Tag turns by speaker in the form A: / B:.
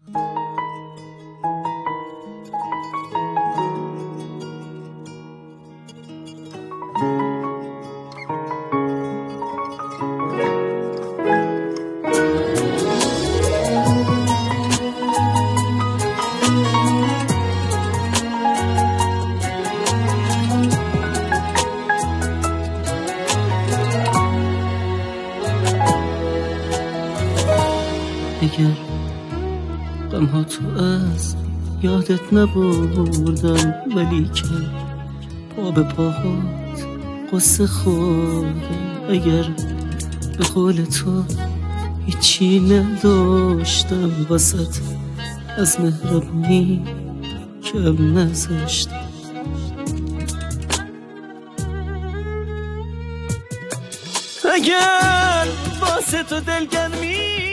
A: اگر غمها تو از یادت نبردم، ولی که پا به پاهات قصه خوردم. اگر به قول تو هیچی نداشتم، واسط از مهربونی کم نذاشتم. اگر واسه تو دلگرمی